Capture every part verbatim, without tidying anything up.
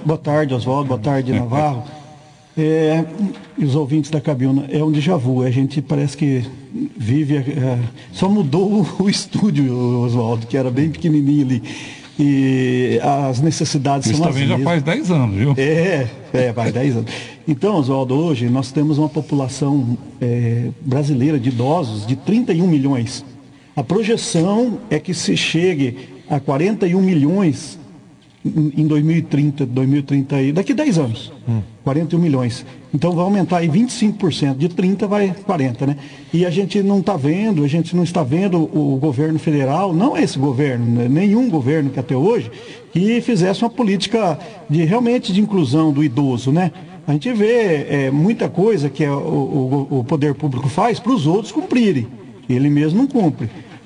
Boa tarde, Oswaldo. Boa tarde, Navarro. É, e os ouvintes da Cabiúna, é um déjà vu. A gente parece que vive... É, só mudou o, o estúdio, Oswaldo, que era bem pequenininho ali. E as necessidades Isso são as mesmas. Isso também já faz dez anos, viu? É, é, faz dez anos. Então, Oswaldo, hoje nós temos uma população é, brasileira de idosos de trinta e um milhões. A projeção é que se chegue a quarenta e um milhões em dois mil e trinta, dois mil e trinta aí, daqui a dez anos, hum. quarenta e um milhões. Então vai aumentar aí vinte e cinco por cento, de trinta vai quarenta, né? E a gente não está vendo, a gente não está vendo o governo federal, não esse governo, né? Nenhum governo que até hoje, que fizesse uma política de realmente de inclusão do idoso, né? A gente vê é, muita coisa que é, o, o, o poder público faz para os outros cumprirem, ele mesmo não cumpre.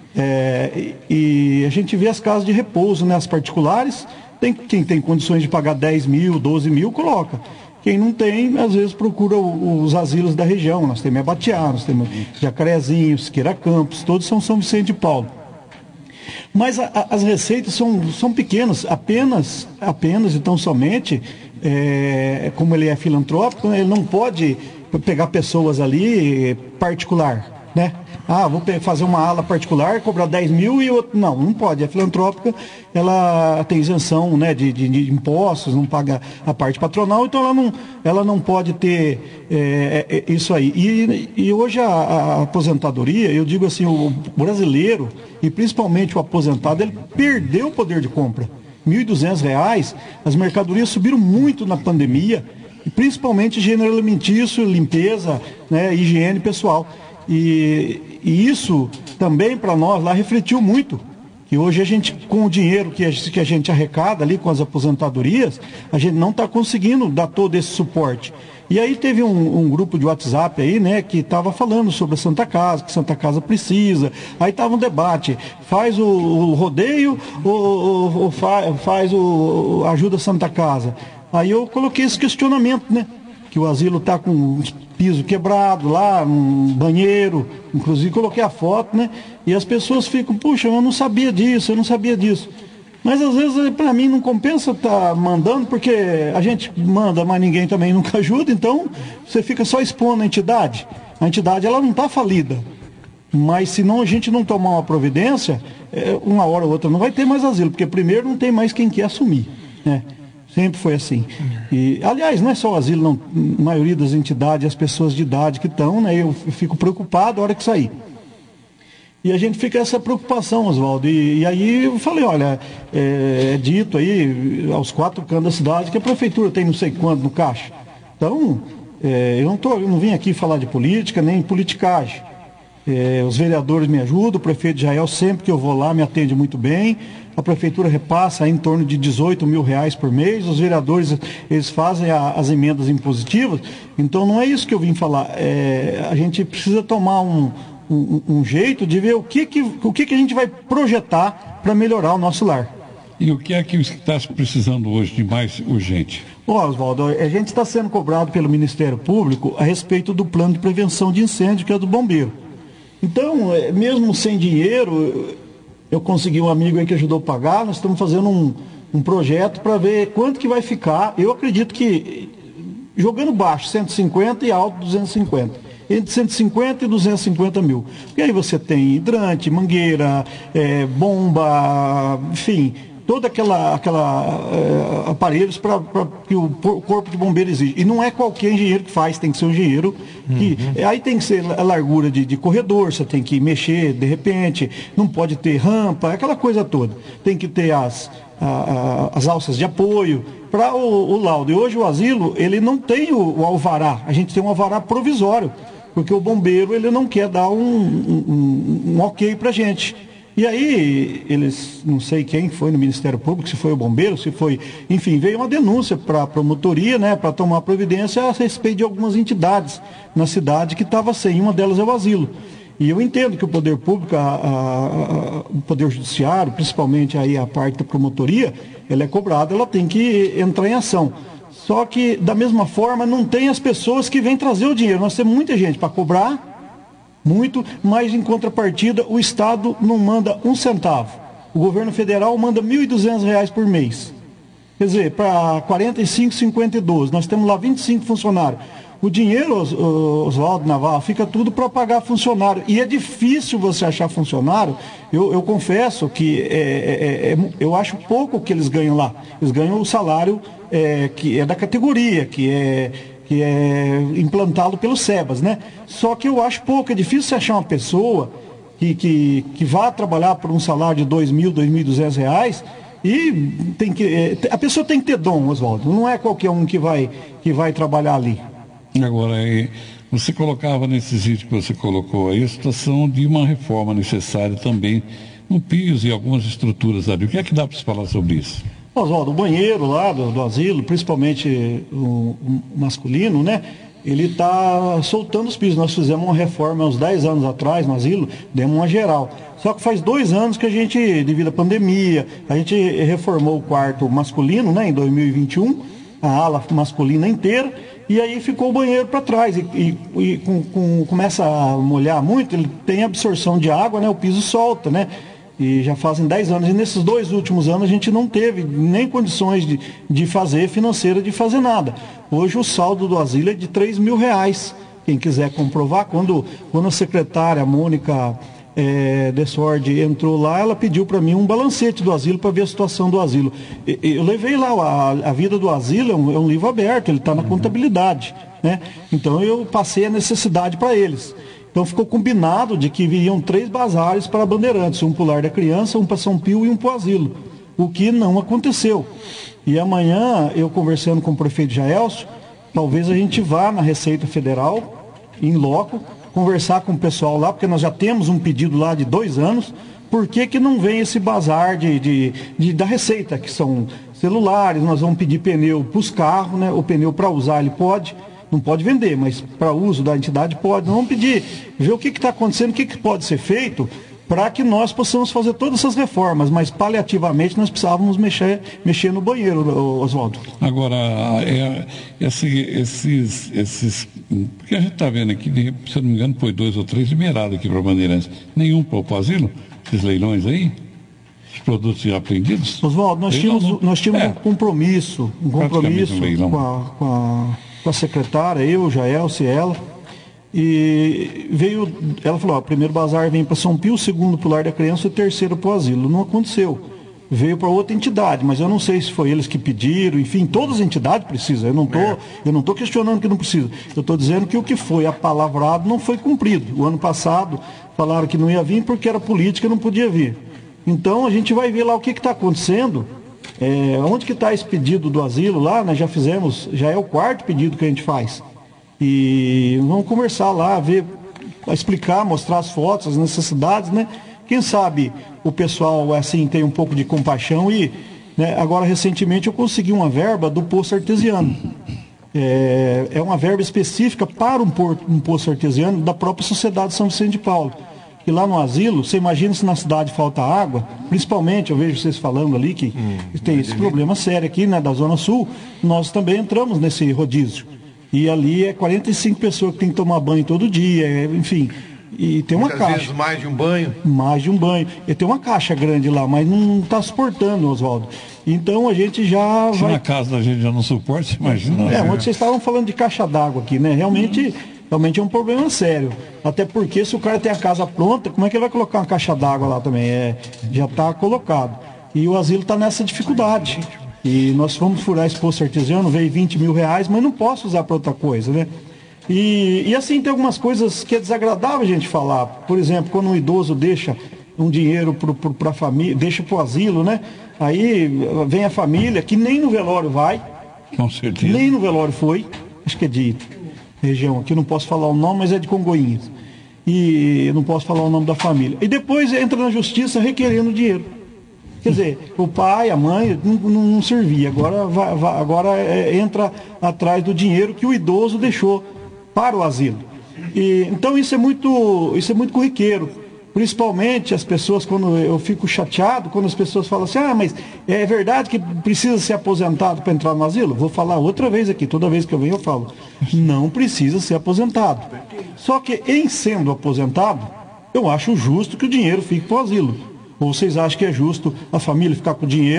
É, e, e a gente vê as casas de repouso, né? As particulares. Tem, quem tem condições de pagar dez mil, doze mil, coloca. Quem não tem, às vezes procura o, os asilos da região. Nós temos Abatiá, nós temos Jacarezinho, Siqueira Campos, todos são São Vicente de Paulo. Mas a, a, as receitas são, são pequenas, apenas, apenas e tão somente, é, como ele é filantrópico, ele não pode pegar pessoas ali particular, né? Ah, vou fazer uma ala particular, cobrar dez mil e outro... Não, não pode. A filantrópica, ela tem isenção, né, de, de, de impostos, não paga a parte patronal, então ela não, ela não pode ter é, é, isso aí. E, e hoje a, a aposentadoria, eu digo assim, o brasileiro, e principalmente o aposentado, ele perdeu o poder de compra. mil e duzentos reais, as mercadorias subiram muito na pandemia, e principalmente gênero alimentício, limpeza, né, higiene pessoal. E, e isso também para nós lá refletiu muito, que hoje a gente, com o dinheiro que a, que a gente arrecada ali com as aposentadorias, a gente não está conseguindo dar todo esse suporte. E aí teve um, um grupo de WhatsApp aí, né, que estava falando sobre a Santa Casa, que Santa Casa precisa. Aí estava um debate, faz o, o rodeio ou, ou, ou fa, faz o ajuda a Santa Casa. Aí eu coloquei esse questionamento, né, que o asilo está com piso quebrado lá, um banheiro, inclusive coloquei a foto, né? E as pessoas ficam, puxa, eu não sabia disso, eu não sabia disso. Mas às vezes para mim não compensa estar tá mandando, porque a gente manda, mas ninguém também nunca ajuda, então você fica só expondo a entidade. A entidade ela não está falida. Mas se não, a gente não tomar uma providência, é, uma hora ou outra não vai ter mais asilo, porque primeiro não tem mais quem quer assumir, né? Sempre foi assim. E, aliás, não é só o asilo, não. A maioria das entidades, as pessoas de idade que estão, né? Eu fico preocupado a hora que sair. E a gente fica essa preocupação, Oswaldo. E, e aí eu falei, olha, é, é dito aí, aos quatro cantos da cidade, que a prefeitura tem não sei quanto no caixa. Então, é, eu, não tô, eu não vim aqui falar de política, nem politicagem. É, os vereadores me ajudam, o prefeito Jael, sempre que eu vou lá, me atende muito bem. A prefeitura repassa em torno de dezoito mil reais por mês, os vereadores eles fazem a, as emendas impositivas, então não é isso que eu vim falar. É, a gente precisa tomar um, um, um jeito de ver o que, que, o que, que a gente vai projetar para melhorar o nosso lar. E o que é que está precisando hoje de mais urgente? Ó, Oswaldo, a gente está sendo cobrado pelo Ministério Público a respeito do plano de prevenção de incêndio, que é do bombeiro. Então, mesmo sem dinheiro, eu consegui um amigo aí que ajudou a pagar, nós estamos fazendo um, um projeto para ver quanto que vai ficar. Eu acredito que, jogando baixo, cento e cinquenta e alto, duzentos e cinquenta. Entre cento e cinquenta e duzentos e cinquenta mil. E aí você tem hidrante, mangueira, é, bomba, enfim, toda aquela, aquela é, aparelhos para que o corpo de bombeiro exige. E não é qualquer engenheiro que faz, tem que ser um engenheiro que... Uhum. Aí tem que ser a largura de, de corredor, você tem que mexer de repente, não pode ter rampa, aquela coisa toda. Tem que ter as, a, a, as alças de apoio para o, o laudo. E hoje o asilo, ele não tem o, o alvará, a gente tem um alvará provisório, porque o bombeiro ele não quer dar um, um, um ok para a gente. E aí, eles, não sei quem foi no Ministério Público, se foi o bombeiro, se foi... Enfim, veio uma denúncia para a promotoria, né, para tomar providência a respeito de algumas entidades na cidade que estava sem, uma delas é o asilo. E eu entendo que o poder público, a, a, a, o poder judiciário, principalmente aí a parte da promotoria, ela é cobrada, ela tem que entrar em ação. Só que, da mesma forma, não tem as pessoas que vêm trazer o dinheiro. Nós temos muita gente para cobrar, muito, mas em contrapartida o Estado não manda um centavo. O governo federal manda mil e duzentos reais por mês. Quer dizer, para quarenta e cinco, cinquenta e doze, nós temos lá vinte e cinco funcionários. O dinheiro, Os- Oswaldo Navarro, fica tudo para pagar funcionário. E é difícil você achar funcionário. Eu, eu confesso que é, é, é, eu acho pouco que eles ganham lá. Eles ganham o salário é, que é da categoria, que é, que é implantado pelo SEBAS, né? Só que eu acho pouco. É difícil você achar uma pessoa que, que, que vá trabalhar por um salário de dois mil, dois mil e duzentos reais. E tem que, é, a pessoa tem que ter dom, Oswaldo. Não é qualquer um que vai, que vai trabalhar ali. Agora, eh, você colocava nesses vídeos que você colocou aí a situação de uma reforma necessária também no piso e algumas estruturas ali. O que é que dá para se falar sobre isso? Oswaldo, o banheiro lá do, do asilo, principalmente o, o masculino, né? Ele está soltando os pisos. Nós fizemos uma reforma há uns dez anos atrás no asilo, demos uma geral. Só que faz dois anos que a gente, devido à pandemia, a gente reformou o quarto masculino, né, em dois mil e vinte e um, a ala masculina inteira, e aí ficou o banheiro para trás. E, e, e com, com, começa a molhar muito, ele tem absorção de água, né, o piso solta, né? E já fazem dez anos. E nesses dois últimos anos a gente não teve nem condições de, de fazer financeira, de fazer nada. Hoje o saldo do asilo é de três mil reais. Quem quiser comprovar, quando, quando a secretária a Mônica é, Desord entrou lá, ela pediu para mim um balancete do asilo para ver a situação do asilo. E, eu levei lá, a, a vida do asilo é um, é um livro aberto, ele está na contabilidade, né? Então eu passei a necessidade para eles. Então ficou combinado de que viriam três bazares para Bandeirantes, um para o Lar da Criança, um para São Pio e um para o asilo, o que não aconteceu. E amanhã, eu conversando com o prefeito Jaelso, talvez a gente vá na Receita Federal, em loco, conversar com o pessoal lá, porque nós já temos um pedido lá de dois anos, por que que não vem esse bazar de, de, de, da Receita, que são celulares, nós vamos pedir pneu para os carros, né? O pneu para usar ele pode, não pode vender, mas para uso da entidade pode. Nós vamos pedir, ver o que está acontecendo, o que, que pode ser feito para que nós possamos fazer todas essas reformas, mas paliativamente nós precisávamos mexer, mexer no banheiro, Oswaldo. Agora, é, esse, esses, esses. Porque a gente está vendo aqui, se eu não me engano, foi dois ou três liberados aqui para Bandeirantes. Nenhum para o asilo? Esses leilões aí? Os produtos já apreendidos? Oswaldo, nós Leilão, tínhamos, nós tínhamos é. um compromisso, um compromisso um leilão. com a, com, a, com a secretária, eu, Jaelce e ela. E veio, ela falou, ó, o primeiro bazar vem para São Pio, o segundo para o Lar da Criança e o terceiro para o asilo. Não aconteceu. Veio para outra entidade, mas eu não sei se foi eles que pediram, enfim, todas as entidades precisam. Eu não tô, é. eu não estou questionando que não precisa. Eu estou dizendo que o que foi apalavrado não foi cumprido. O ano passado falaram que não ia vir porque era política e não podia vir. Então a gente vai ver lá o que está acontecendo. É, onde que está esse pedido do asilo lá? Nós já fizemos, já é o quarto pedido que a gente faz. E vamos conversar lá, ver, explicar, mostrar as fotos, as necessidades, né? Quem sabe o pessoal assim tem um pouco de compaixão e, né, agora recentemente eu consegui uma verba do poço artesiano. É, é uma verba específica para um, porto, um poço artesiano da própria Sociedade São Vicente de Paulo. E lá no asilo, você imagina se na cidade falta água, principalmente, eu vejo vocês falando ali que hum, tem esse problema sério aqui, né, da Zona Sul, nós também entramos nesse rodízio. E ali é quarenta e cinco pessoas que tem que tomar banho todo dia, enfim. E tem uma Muitas caixa. vezes mais de um banho. Mais de um banho. E tem uma caixa grande lá, mas não está suportando, Oswaldo. Então a gente já Se vai... na casa da gente já não suporta, você imagina. É, onde vocês estavam falando de caixa d'água aqui, né? Realmente, realmente é um problema sério. Até porque se o cara tem a casa pronta, como é que ele vai colocar uma caixa d'água lá também? É, já está colocado. E o asilo está nessa dificuldade. E nós fomos furar esse poço artesiano, veio vinte mil reais, mas não posso usar para outra coisa, né? E, e assim, tem algumas coisas que é desagradável a gente falar. Por exemplo, quando um idoso deixa um dinheiro para a família, deixa para o asilo, né? Aí vem a família, que nem no velório vai. Com certeza. Nem no velório foi. Acho que é de região aqui, não posso falar o nome, mas é de Congonhas. E eu não posso falar o nome da família. E depois entra na justiça requerendo dinheiro. Quer dizer, o pai, a mãe, não, não, não servia. Agora, vai, vai, agora é, entra atrás do dinheiro que o idoso deixou para o asilo. E, então isso é muito, isso é muito corriqueiro. Principalmente as pessoas, quando eu fico chateado, quando as pessoas falam assim, ah, mas é verdade que precisa ser aposentado para entrar no asilo? Vou falar outra vez aqui, toda vez que eu venho eu falo, não precisa ser aposentado. Só que em sendo aposentado, eu acho justo que o dinheiro fique para o asilo. Ou vocês acham que é justo a família ficar com o dinheiro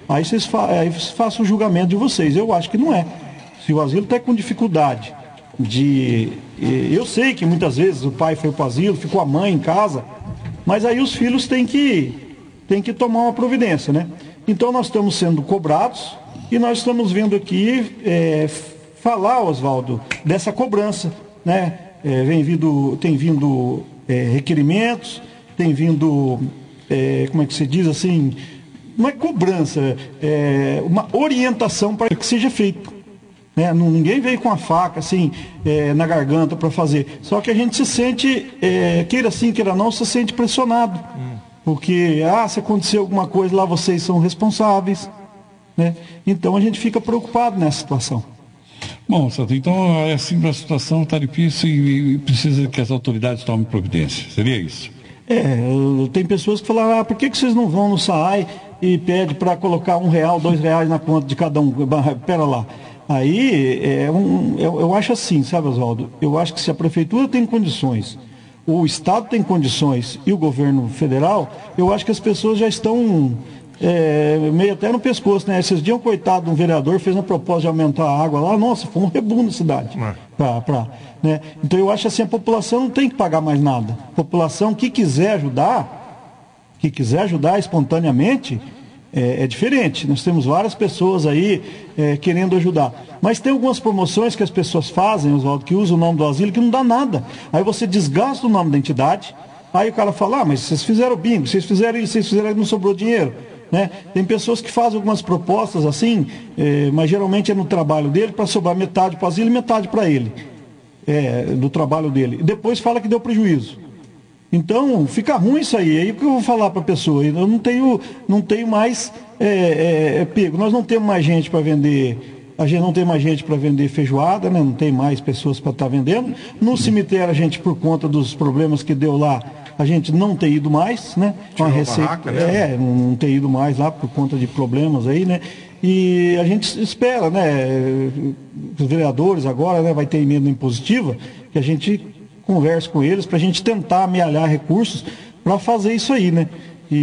Aí vocês, fa aí vocês façam o julgamento de vocês. Eu acho que não é. Se o asilo está com dificuldade de... Eu sei que muitas vezes o pai foi para o asilo, ficou a mãe em casa, mas aí os filhos têm que, têm que tomar uma providência, né? Então nós estamos sendo cobrados e nós estamos vendo aqui é, falar, Oswaldo, dessa cobrança, né? É, vem vindo, tem vindo é, requerimentos, tem vindo, é, como é que se diz assim, não é cobrança, é uma orientação para que seja feito. Né? Não, ninguém veio com a faca assim é, na garganta para fazer, só que a gente se sente, é, queira sim, queira não, se sente pressionado, hum. porque ah, se acontecer alguma coisa lá, vocês são responsáveis, né? Então a gente fica preocupado nessa situação. Bom, Santo, então é assim, a situação está difícil e precisa que as autoridades tomem providência, seria isso? É, tem pessoas que falam, ah, por que, que vocês não vão no S A A I e pedem para colocar um real, dois reais na conta de cada um? Pera lá. Aí, é um, eu, eu acho assim, sabe, Oswaldo? Eu acho que se a prefeitura tem condições, o Estado tem condições e o governo federal, eu acho que as pessoas já estão é, meio até no pescoço, né? Esses dias um coitado de um vereador fez uma proposta de aumentar a água lá, nossa, foi um rebuno na cidade. É. Pra, pra, né? Então eu acho assim, a população não tem que pagar mais nada. A população que quiser ajudar, que quiser ajudar espontaneamente, É, é diferente. Nós temos várias pessoas aí é, querendo ajudar. Mas tem algumas promoções que as pessoas fazem, Oswaldo, que usam o nome do asilo, que não dá nada. Aí você desgasta o nome da entidade, aí o cara fala, ah, mas vocês fizeram bingo, vocês fizeram isso, vocês fizeram isso, não sobrou dinheiro. Né? Tem pessoas que fazem algumas propostas assim, é, mas geralmente é no trabalho dele, para sobrar metade para o asilo e metade para ele, é, do trabalho dele. E depois fala que deu prejuízo. Então, fica ruim isso aí. Aí o que eu vou falar para a pessoa? Eu não tenho, não tenho mais é, é, é, pego. Nós não temos mais gente para vender. A gente não tem mais gente para vender feijoada, né? Não tem mais pessoas para estar tá vendendo. No cemitério, a gente, por conta dos problemas que deu lá, a gente não tem ido mais, né? Com a receita, barraca, né? É, não tem ido mais lá por conta de problemas aí, né? E a gente espera, né? Os vereadores agora, né? Vai ter emenda impositiva, que a gente converse com eles para a gente tentar amealhar recursos para fazer isso aí, né?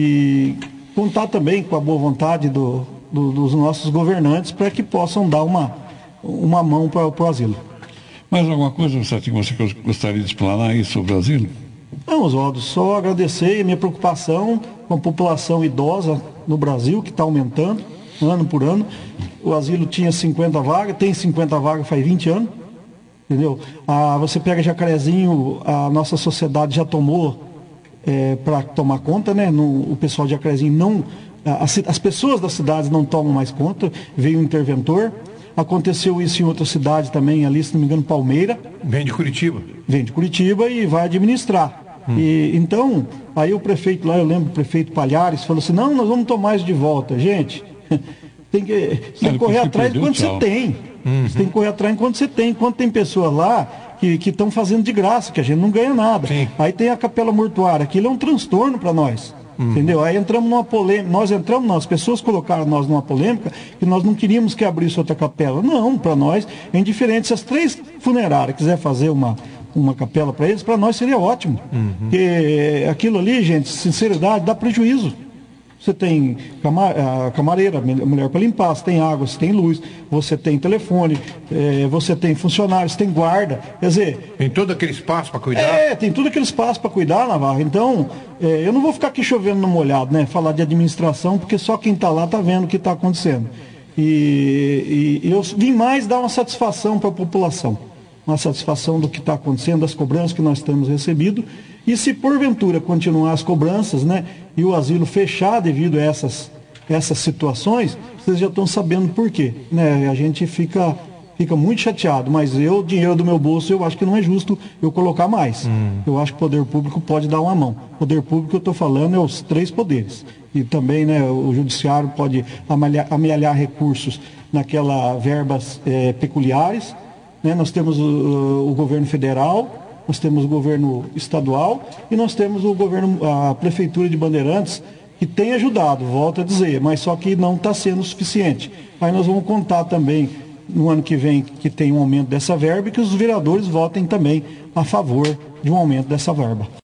E contar também com a boa vontade do, do, dos nossos governantes para que possam dar uma, uma mão para o asilo. Mais alguma coisa, Santinho, você gostaria de explanar aí sobre o asilo? Não, Oswaldo, só agradecer a minha preocupação com a população idosa no Brasil, que está aumentando ano por ano. O asilo tinha cinquenta vagas, tem cinquenta vagas faz vinte anos. Entendeu? Ah, você pega Jacarezinho, a nossa sociedade já tomou é, para tomar conta, né? No, o pessoal de Jacarezinho não... As, as pessoas das cidades não tomam mais conta, veio um interventor. Aconteceu isso em outra cidade também, ali, se não me engano, Palmeira. Vem de Curitiba. Vem de Curitiba e vai administrar. Hum. E, então, aí o prefeito lá, eu lembro, o prefeito Palhares, falou assim, não, nós vamos tomar isso de volta. Gente, tem que, tem que correr atrás enquanto você tem. Uhum. Você tem que correr atrás enquanto você tem. Enquanto tem pessoas lá que estão fazendo de graça, que a gente não ganha nada. Sim. Aí tem a capela mortuária, aquilo é um transtorno para nós. Uhum. Entendeu? Aí entramos numa polêmica, nós entramos, não, as pessoas colocaram nós numa polêmica que nós não queríamos que abrisse outra capela. Não, para nós é indiferente. Se as três funerárias quiser fazer uma, uma capela para eles, para nós seria ótimo. Uhum. Porque aquilo ali, gente, sinceridade, dá prejuízo. Você tem a camareira, mulher para limpar, você tem água, você tem luz, você tem telefone, é, você tem funcionários, você tem guarda. Quer dizer... Tem todo aquele espaço para cuidar? É, tem todo aquele espaço para cuidar, Navarro. Então, é, eu não vou ficar aqui chovendo no molhado, né? Falar de administração, porque só quem está lá está vendo o que está acontecendo. E, e eu vim mais dar uma satisfação para a população. Uma satisfação do que está acontecendo, das cobranças que nós temos recebido. E se porventura continuar as cobranças, né, e o asilo fechar devido a essas, essas situações, vocês já estão sabendo por quê. Né? A gente fica, fica muito chateado, mas eu, dinheiro do meu bolso, eu acho que não é justo eu colocar mais. Hum. Eu acho que o poder público pode dar uma mão. O poder público que eu estou falando é os três poderes. E também, né, o judiciário pode amealhar, amealhar recursos naquela verbas é, peculiares. Né? Nós temos o, o governo federal, nós temos o governo estadual e nós temos o governo, a prefeitura de Bandeirantes, que tem ajudado, volto a dizer, mas só que não está sendo suficiente. Aí nós vamos contar também no ano que vem que tem um aumento dessa verba e que os vereadores votem também a favor de um aumento dessa verba.